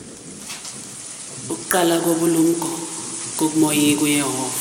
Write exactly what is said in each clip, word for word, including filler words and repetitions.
Uqala kobulumko kukumoya kuYehova.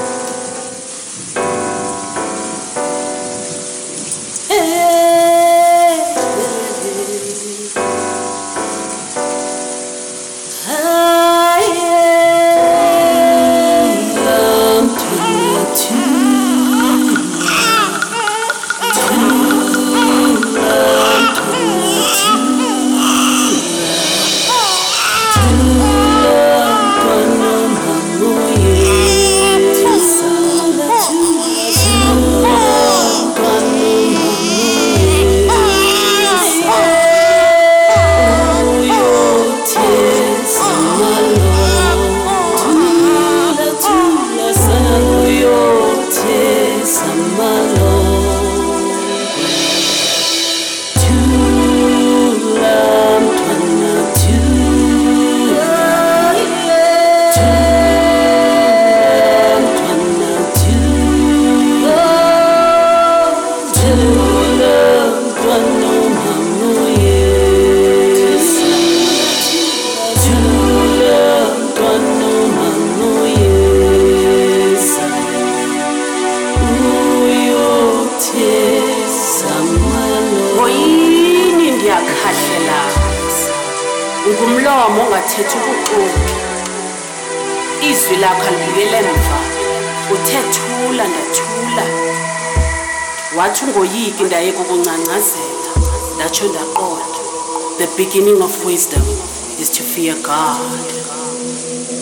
Ungumlomo ongathethi ubuxoki. Izwi lakho alibuyele emva. Uthethula ndathula. Wathi ungoyiki ndayeka ukuncangcazela. Ndatsho ndaqonda. The beginning of wisdom is to fear God.